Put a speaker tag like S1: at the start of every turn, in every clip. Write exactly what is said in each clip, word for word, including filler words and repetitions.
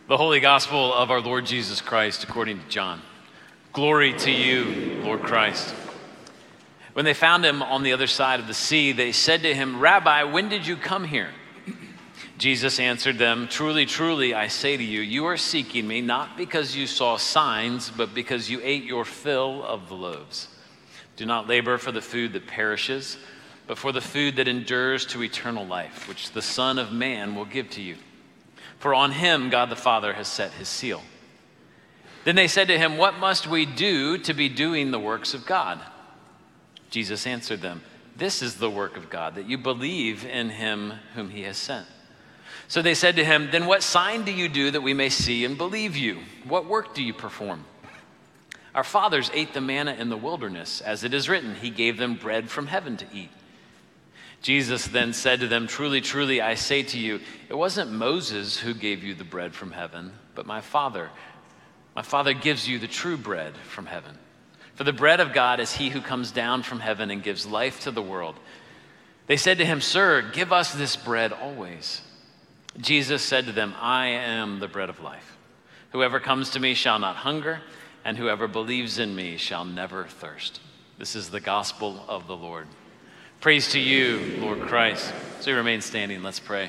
S1: The Holy Gospel of our Lord Jesus Christ according to John. Glory to you, Lord Christ. When they found him on the other side of the sea, they said to him, "Rabbi, when did you come here?" Jesus answered them, "Truly, truly, I say to you, you are seeking me not because you saw signs, but because you ate your fill of the loaves. Do not labor for the food that perishes, but for the food that endures to eternal life, which the Son of Man will give to you. For on him God the Father has set his seal." Then they said to him, "What must we do to be doing the works of God?" Jesus answered them, "This is the work of God, that you believe in him whom he has sent." So they said to him, "Then what sign do you do that we may see and believe you? What work do you perform? Our fathers ate the manna in the wilderness, as it is written, he gave them bread from heaven to eat." Jesus then said to them, "Truly, truly, I say to you, it wasn't Moses who gave you the bread from heaven, but my Father. My Father gives you the true bread from heaven. For the bread of God is he who comes down from heaven and gives life to the world." They said to him, "Sir, give us this bread always." Jesus said to them, "I am the bread of life. Whoever comes to me shall not hunger, and whoever believes in me shall never thirst." This is the gospel of the Lord. Praise to you, Lord Christ. So we remain standing. Let's pray.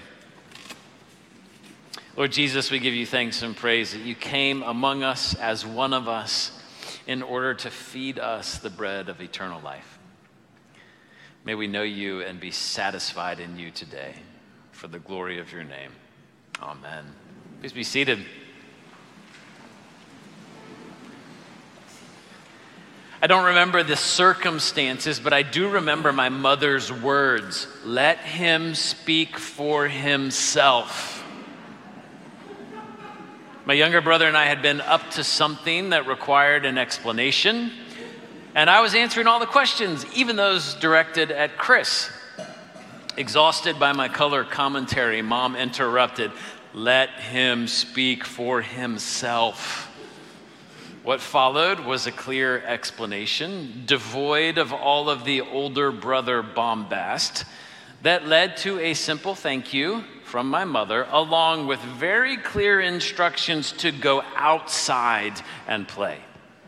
S1: Lord Jesus, we give you thanks and praise that you came among us as one of us in order to feed us the bread of eternal life. May we know you and be satisfied in you today for the glory of your name. Amen. Please be seated. I don't remember the circumstances, but I do remember my mother's words. Let him speak for himself. My younger brother and I had been up to something that required an explanation, and I was answering all the questions, even those directed at Chris. Exhausted by my color commentary, Mom interrupted, "Let him speak for himself." What followed was a clear explanation, devoid of all of the older brother bombast, that led to a simple thank you from my mother, along with very clear instructions to go outside and play.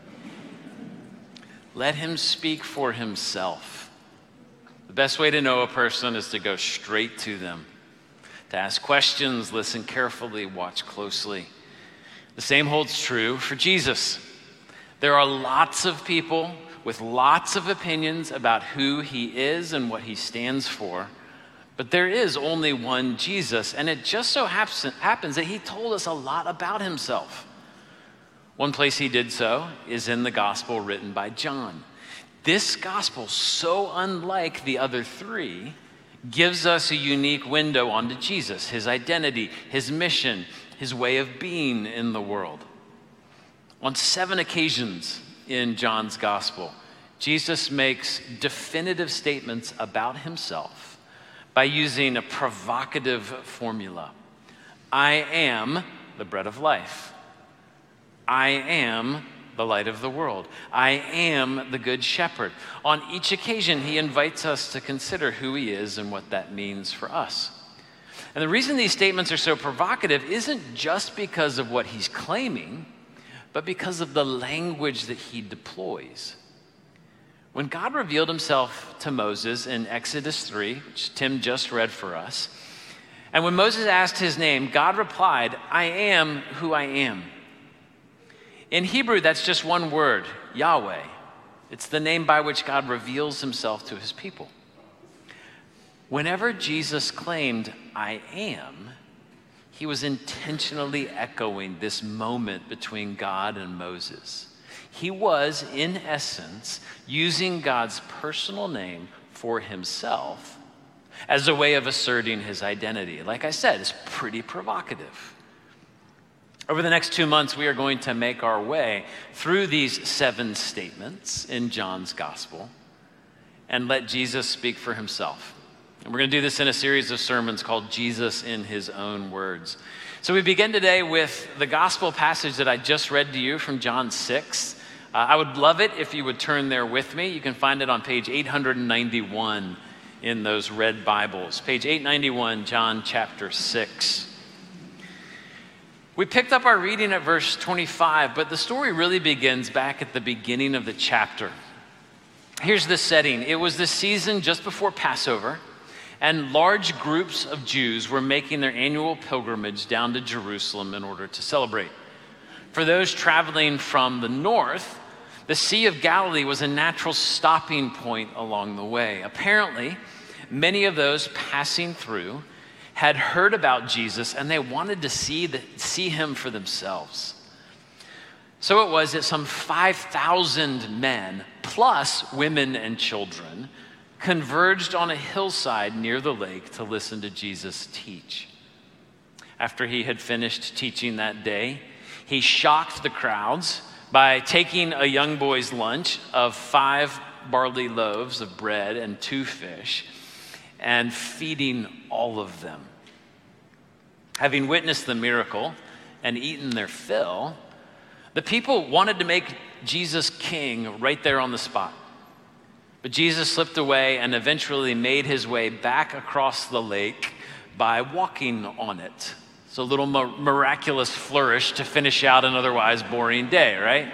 S1: Let him speak for himself. The best way to know a person is to go straight to them, to ask questions, listen carefully, watch closely. The same holds true for Jesus. There are lots of people with lots of opinions about who he is and what he stands for, but there is only one Jesus, and it just so happens that he told us a lot about himself. One place he did so is in the gospel written by John. This gospel, so unlike the other three, gives us a unique window onto Jesus, his identity, his mission, his way of being in the world. On seven occasions in John's gospel, Jesus makes definitive statements about himself by using a provocative formula. I am the bread of life. I am the light of the world. I am the good shepherd. On each occasion, he invites us to consider who he is and what that means for us. And the reason these statements are so provocative isn't just because of what he's claiming, but because of the language that he deploys. When God revealed himself to Moses in Exodus three, which Tim just read for us, and when Moses asked his name, God replied, "I am who I am." In Hebrew, that's just one word, Yahweh. It's the name by which God reveals himself to his people. Whenever Jesus claimed, "I am," he was intentionally echoing this moment between God and Moses. He was, in essence, using God's personal name for himself as a way of asserting his identity. Like I said, it's pretty provocative. Over the next two months, we are going to make our way through these seven statements in John's gospel and let Jesus speak for himself. And we're going to do this in a series of sermons called Jesus in His Own Words. So we begin today with the gospel passage that I just read to you from John six. Uh, I would love it if you would turn there with me. You can find it on page eight ninety-one in those red Bibles. Page eight ninety-one, John chapter six. We picked up our reading at verse twenty-five, but the story really begins back at the beginning of the chapter. Here's the setting. It was the season just before Passover, and large groups of Jews were making their annual pilgrimage down to Jerusalem in order to celebrate. For those traveling from the north, the Sea of Galilee was a natural stopping point along the way. Apparently, many of those passing through had heard about Jesus and they wanted to see, the, see him for themselves. So it was that some five thousand men, plus women and children, converged on a hillside near the lake to listen to Jesus teach. After he had finished teaching that day, he shocked the crowds by taking a young boy's lunch of five barley loaves of bread and two fish and feeding all of them. Having witnessed the miracle and eaten their fill, the people wanted to make Jesus king right there on the spot. But Jesus slipped away and eventually made his way back across the lake by walking on it. So a little miraculous flourish to finish out an otherwise boring day, right?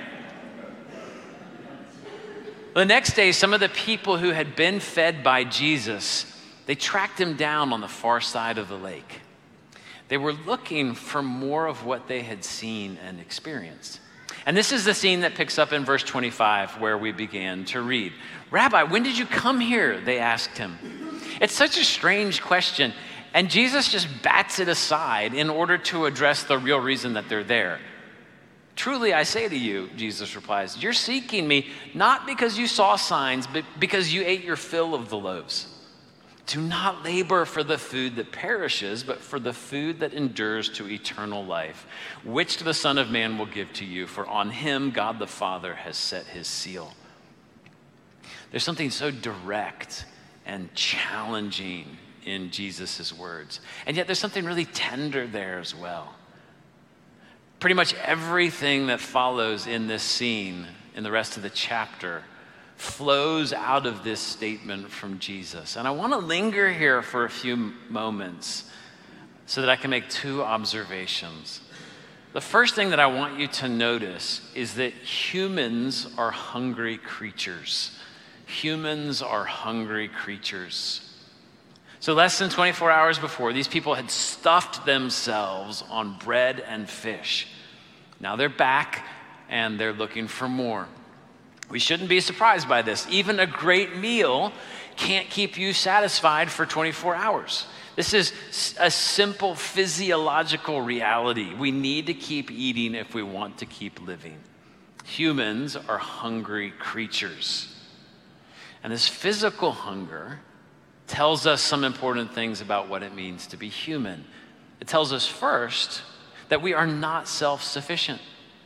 S1: The next day, some of the people who had been fed by Jesus, they tracked him down on the far side of the lake. They were looking for more of what they had seen and experienced. And this is the scene that picks up in verse twenty-five, where we began to read. Rabbi, when did you come here? They asked him. It's such a strange question. And Jesus just bats it aside in order to address the real reason that they're there. Truly, I say to you, Jesus replies, you're seeking me not because you saw signs, but because you ate your fill of the loaves. Do not labor for the food that perishes, but for the food that endures to eternal life, which the Son of Man will give to you, for on him God the Father has set his seal. There's something so direct and challenging in Jesus' words, and yet there's something really tender there as well. Pretty much everything that follows in this scene, in the rest of the chapter, flows out of this statement from Jesus. And I want to linger here for a few moments so that I can make two observations. The first thing that I want you to notice is that humans are hungry creatures. Humans are hungry creatures. So less than twenty-four hours before, these people had stuffed themselves on bread and fish. Now they're back and they're looking for more. We shouldn't be surprised by this. Even a great meal can't keep you satisfied for twenty-four hours. This is a simple physiological reality. We need to keep eating if we want to keep living. Humans are hungry creatures. And this physical hunger tells us some important things about what it means to be human. It tells us first that we are not self-sufficient.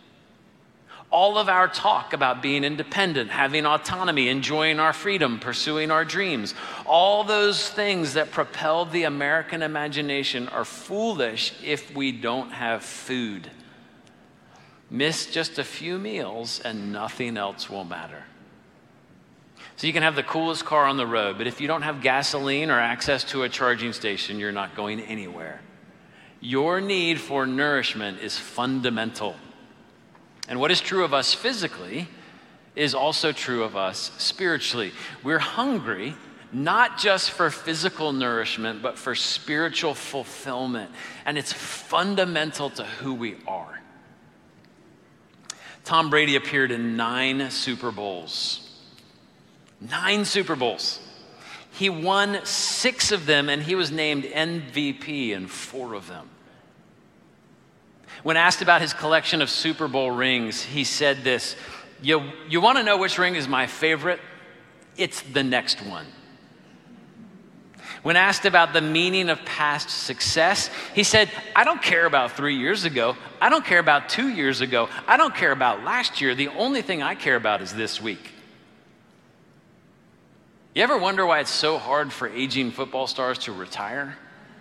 S1: All of our talk about being independent, having autonomy, enjoying our freedom, pursuing our dreams, all those things that propel the American imagination are foolish if we don't have food. Miss just a few meals and nothing else will matter. So you can have the coolest car on the road, but if you don't have gasoline or access to a charging station, you're not going anywhere. Your need for nourishment is fundamental. And what is true of us physically is also true of us spiritually. We're hungry, not just for physical nourishment, but for spiritual fulfillment. And it's fundamental to who we are. Tom Brady appeared in nine Super Bowls. Nine Super Bowls. He won six of them, and he was named M V P in four of them. When asked about his collection of Super Bowl rings, he said this, you, you want to know which ring is my favorite? It's the next one. When asked about the meaning of past success, he said, I don't care about three years ago. I don't care about two years ago. I don't care about last year. The only thing I care about is this week. You ever wonder why it's so hard for aging football stars to retire?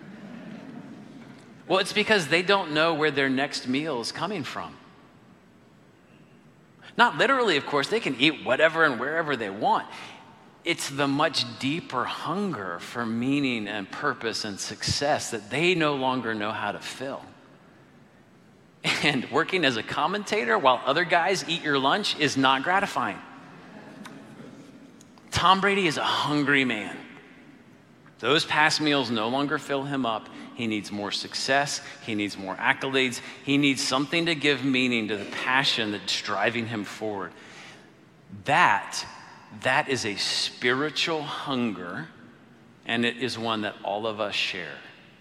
S1: Well, it's because they don't know where their next meal is coming from. Not literally, of course. They can eat whatever and wherever they want. It's the much deeper hunger for meaning and purpose and success that they no longer know how to fill. And working as a commentator while other guys eat your lunch is not gratifying. Tom Brady is a hungry man. Those past meals no longer fill him up. He needs more success. He needs more accolades. He needs something to give meaning to the passion that's driving him forward. That, that is a spiritual hunger, and it is one that all of us share.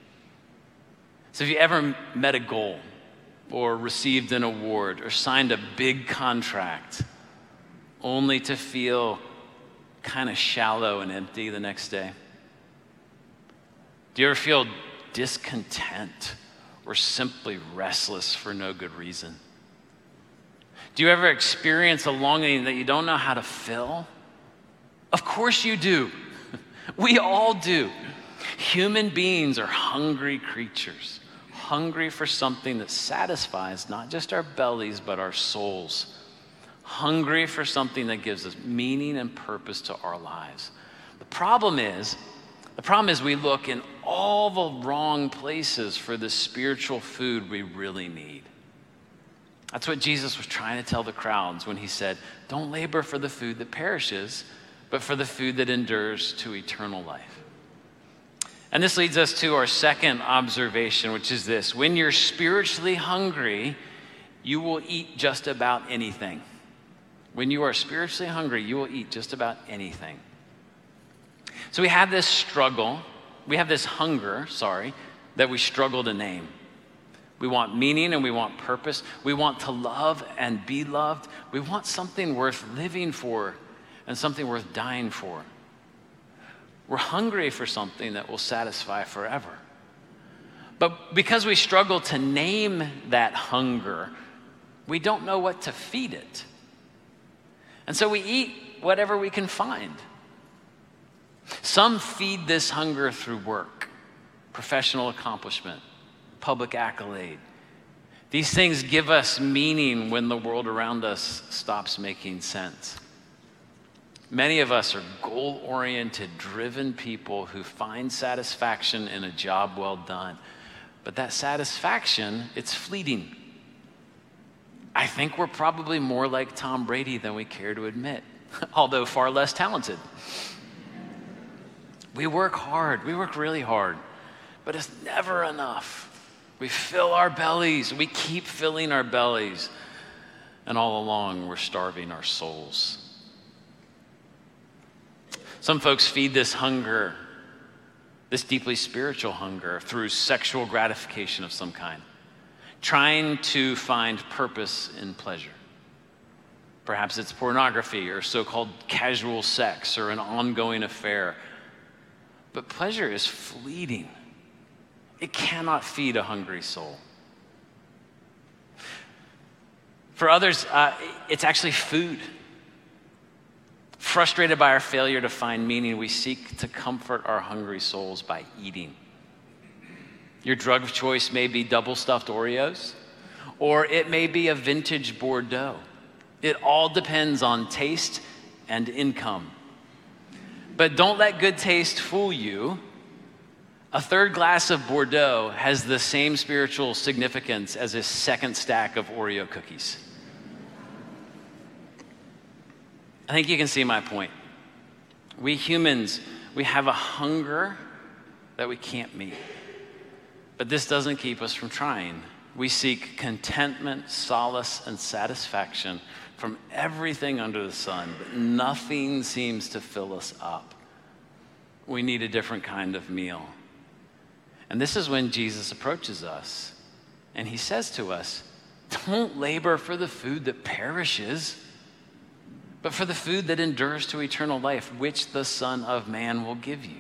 S1: So if you ever met a goal or received an award or signed a big contract only to feel kind of shallow and empty the next day? Do you ever feel discontent or simply restless for no good reason? Do you ever experience a longing that you don't know how to fill? Of course you do. We all do. Human beings are hungry creatures, hungry for something that satisfies not just our bellies, but our souls. Hungry for something that gives us meaning and purpose to our lives. The problem is, the problem is we look in all the wrong places for the spiritual food we really need. That's what Jesus was trying to tell the crowds when he said, don't labor for the food that perishes, but for the food that endures to eternal life. And this leads us to our second observation, which is this: when you're spiritually hungry, you will eat just about anything. When you are spiritually hungry, you will eat just about anything. So we have this struggle, we have this hunger, sorry, that we struggle to name. We want meaning and we want purpose. We want to love and be loved. We want something worth living for and something worth dying for. We're hungry for something that will satisfy forever. But because we struggle to name that hunger, we don't know what to feed it. And so we eat whatever we can find. Some feed this hunger through work, professional accomplishment, public accolade. These things give us meaning when the world around us stops making sense. Many of us are goal-oriented, driven people who find satisfaction in a job well done. But that satisfaction, it's fleeting. I think we're probably more like Tom Brady than we care to admit, although far less talented. We work hard, we work really hard, but it's never enough. We fill our bellies, we keep filling our bellies, and all along we're starving our souls. Some folks feed this hunger, this deeply spiritual hunger, through sexual gratification of some kind, trying to find purpose in pleasure. Perhaps it's pornography or so-called casual sex or an ongoing affair. But pleasure is fleeting. It cannot feed a hungry soul. For others, uh, it's actually food. Frustrated by our failure to find meaning, we seek to comfort our hungry souls by eating. Your drug of choice may be double-stuffed Oreos, or it may be a vintage Bordeaux. It all depends on taste and income. But don't let good taste fool you. A third glass of Bordeaux has the same spiritual significance as a second stack of Oreo cookies. I think you can see my point. We humans, we have a hunger that we can't meet. But this doesn't keep us from trying. We seek contentment, solace, and satisfaction from everything under the sun, but nothing seems to fill us up. We need a different kind of meal. And this is when Jesus approaches us, and he says to us, don't labor for the food that perishes, but for the food that endures to eternal life, which the Son of Man will give you.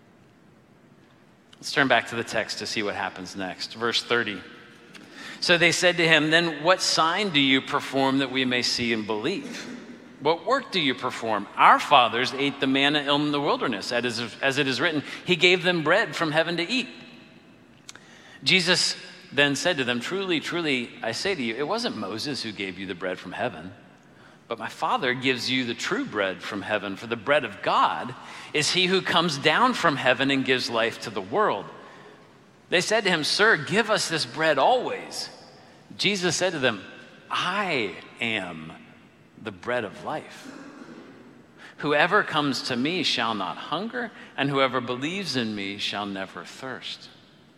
S1: Let's turn back to the text to see what happens next. Verse thirty. So they said to him, then what sign do you perform that we may see and believe? What work do you perform? Our fathers ate the manna in the wilderness, as it is written, he gave them bread from heaven to eat. Jesus then said to them, truly, truly, I say to you, it wasn't Moses who gave you the bread from heaven, but my Father gives you the true bread from heaven. For the bread of God is he who comes down from heaven and gives life to the world. They said to him, sir, give us this bread always. Jesus said to them, I am the bread of life. Whoever comes to me shall not hunger, and whoever believes in me shall never thirst.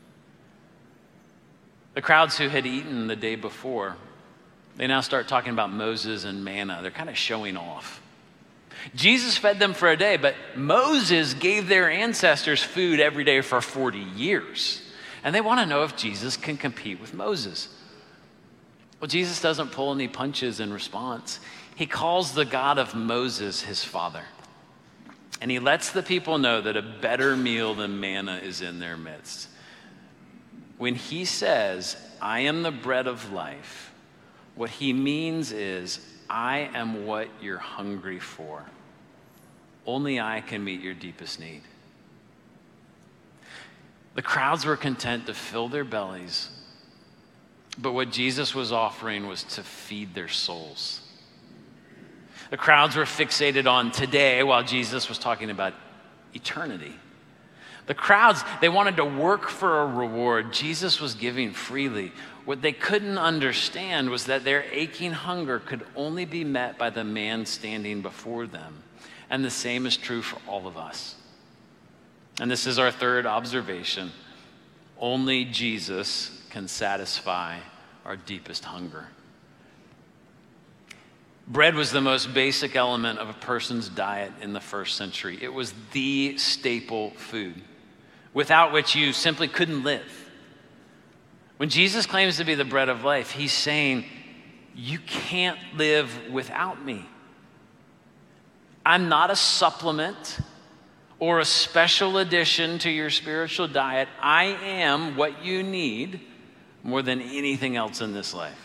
S1: The crowds who had eaten the day before, they now start talking about Moses and manna. They're kind of showing off. Jesus fed them for a day, but Moses gave their ancestors food every day for forty years. And they want to know if Jesus can compete with Moses. Well, Jesus doesn't pull any punches in response. He calls the God of Moses his father. And he lets the people know that a better meal than manna is in their midst. When he says, I am the bread of life, what he means is, I am what you're hungry for. Only I can meet your deepest need. The crowds were content to fill their bellies, but what Jesus was offering was to feed their souls. The crowds were fixated on today while Jesus was talking about eternity. The crowds, they wanted to work for a reward. Jesus was giving freely. What they couldn't understand was that their aching hunger could only be met by the man standing before them. And the same is true for all of us. And this is our third observation. Only Jesus can satisfy our deepest hunger. Bread was the most basic element of a person's diet in the first century. It was the staple food, without which you simply couldn't live. When Jesus claims to be the bread of life, he's saying, you can't live without me. I'm not a supplement or a special addition to your spiritual diet. I am what you need more than anything else in this life.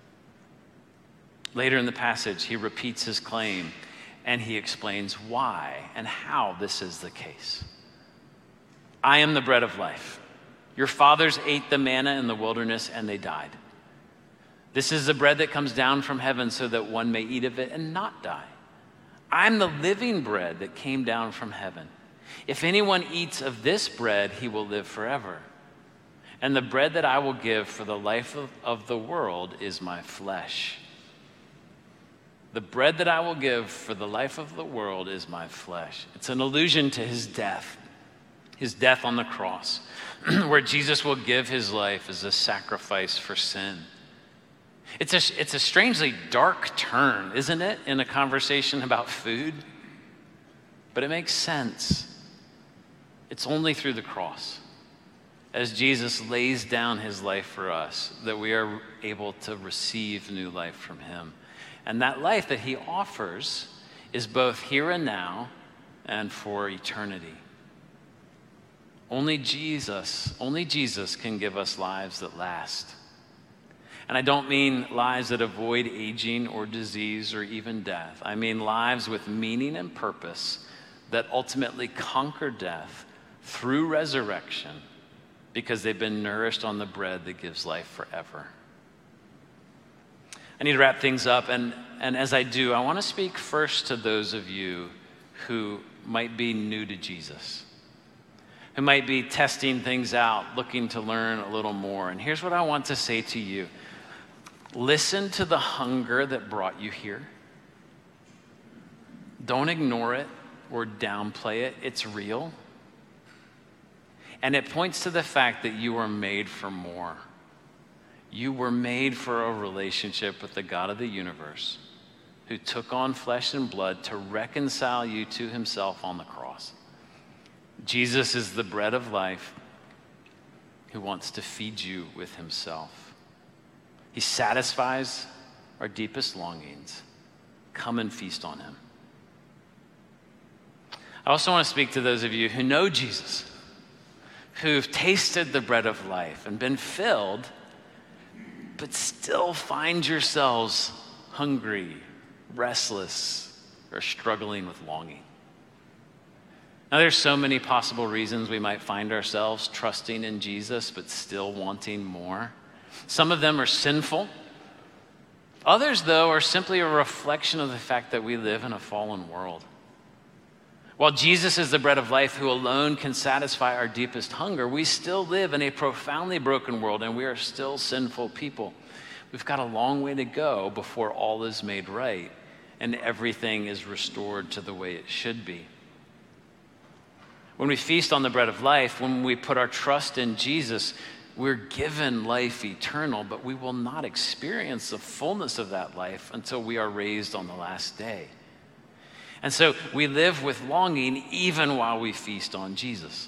S1: Later in the passage, he repeats his claim and he explains why and how this is the case. I am the bread of life. Your fathers ate the manna in the wilderness and they died. This is the bread that comes down from heaven so that one may eat of it and not die. I'm the living bread that came down from heaven. If anyone eats of this bread, he will live forever. And the bread that I will give for the life of, of the world is my flesh. The bread that I will give for the life of the world is my flesh. It's an allusion to his death, his death on the cross, where Jesus will give his life as a sacrifice for sin. It's a, it's a strangely dark turn, isn't it, in a conversation about food? But it makes sense. It's only through the cross, as Jesus lays down his life for us, that we are able to receive new life from him. And that life that he offers is both here and now and for eternity. Only Jesus, only Jesus can give us lives that last. And I don't mean lives that avoid aging or disease or even death. I mean lives with meaning and purpose that ultimately conquer death through resurrection because they've been nourished on the bread that gives life forever. I need to wrap things up, and, and as I do, I want to speak first to those of you who might be new to Jesus, who might be testing things out, looking to learn a little more. And here's what I want to say to you. Listen to the hunger that brought you here. Don't ignore it or downplay it. It's real. And it points to the fact that you were made for more. You were made for a relationship with the God of the universe, who took on flesh and blood to reconcile you to himself on the cross. Jesus is the bread of life who wants to feed you with himself. He satisfies our deepest longings. Come and feast on him. I also want to speak to those of you who know Jesus, who've tasted the bread of life and been filled, but still find yourselves hungry, restless, or struggling with longing. Now, there's so many possible reasons we might find ourselves trusting in Jesus, but still wanting more. Some of them are sinful. Others, though, are simply a reflection of the fact that we live in a fallen world. While Jesus is the bread of life who alone can satisfy our deepest hunger, we still live in a profoundly broken world, and we are still sinful people. we've got a long way to go before all is made right and everything is restored to the way it should be. When we feast on the bread of life, when we put our trust in Jesus, we're given life eternal, but we will not experience the fullness of that life until we are raised on the last day. And so we live with longing even while we feast on Jesus.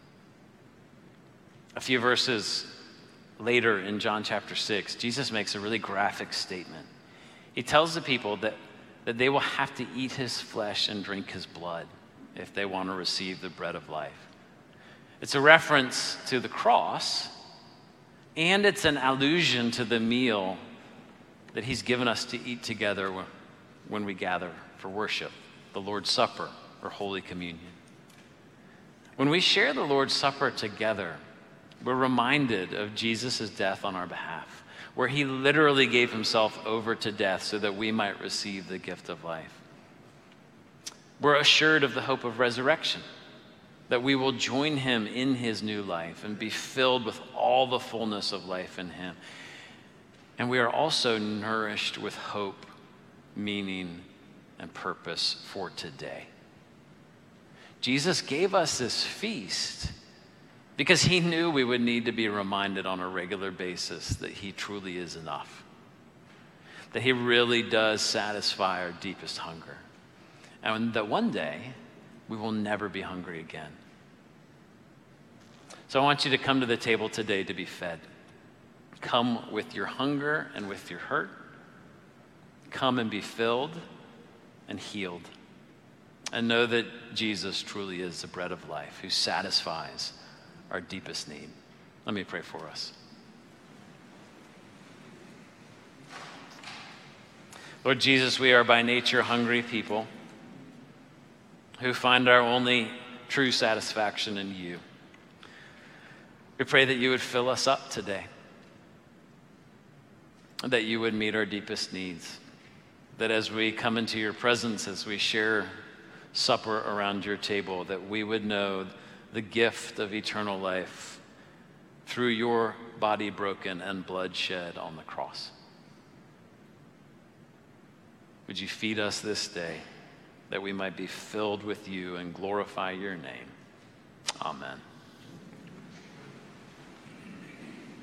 S1: A few verses later in John chapter six, Jesus makes a really graphic statement. He tells the people that, that they will have to eat his flesh and drink his blood if they want to receive the bread of life. It's a reference to the cross, and it's an allusion to the meal that he's given us to eat together when we gather for worship, the Lord's Supper or Holy Communion. When we share the Lord's Supper together, we're reminded of Jesus' death on our behalf, where he literally gave himself over to death so that we might receive the gift of life. We're assured of the hope of resurrection, that we will join him in his new life and be filled with all the fullness of life in him. And we are also nourished with hope, meaning, and purpose for today. Jesus gave us this feast because he knew we would need to be reminded on a regular basis that he truly is enough, that he really does satisfy our deepest hunger, and that one day we will never be hungry again. So I want you to come to the table today to be fed. Come with your hunger and with your hurt. Come and be filled and healed. And know that Jesus truly is the bread of life who satisfies our deepest need. Let me pray for us. Lord Jesus, we are by nature hungry people who find our only true satisfaction in you. We pray that you would fill us up today, that you would meet our deepest needs, that as we come into your presence, as we share supper around your table, that we would know the gift of eternal life through your body broken and blood shed on the cross. Would you feed us this day that we might be filled with you and glorify your name? Amen.